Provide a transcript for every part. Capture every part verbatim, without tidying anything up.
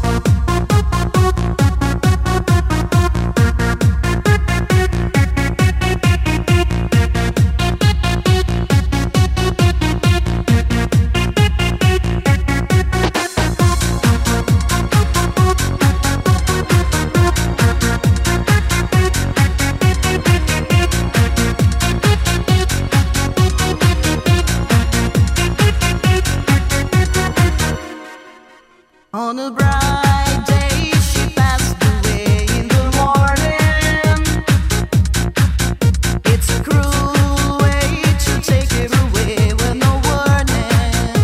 On a bright day, she passed away in the morning. It's a cruel way to take it away with no warning.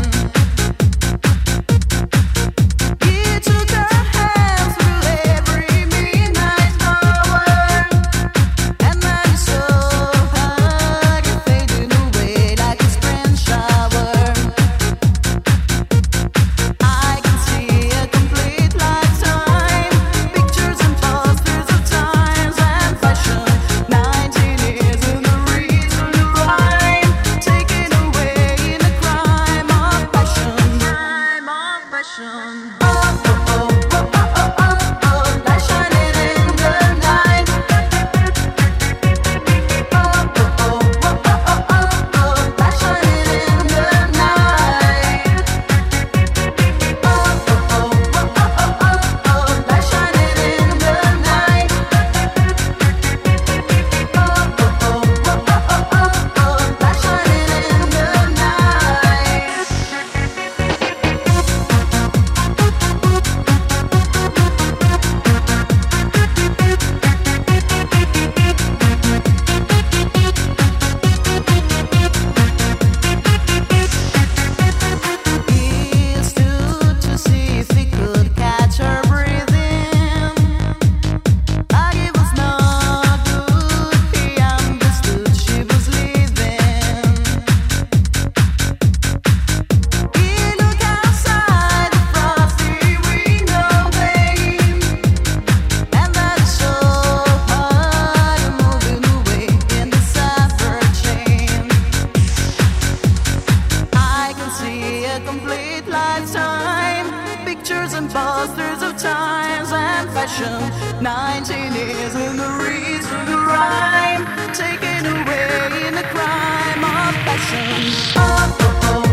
He took her hands through every midnight hour, and then he saw her fading away like a spring shower. I can see a complete lifetime, pictures and posters of times and fashion. Nineteen years in the reason to rhyme, taken away in a crime of passion. Crime of passion. Oh oh oh oh oh oh oh, light shining in the night. Oh oh oh oh oh oh oh, light shining in the night. Oh oh oh oh oh oh oh, light shining in the night. Oh oh oh oh oh oh oh, light shining in the night. He stood to see if he could catch her breathing, but it was not good. He understood she was leaving. He looked outside the frosty window pane, and then he saw her moving away in the summer chain. I can see a complete lifetime, pictures and posters of times and fashion. Nineteen years in the reason to rhyme, taken away in a crime of passion. Oh oh oh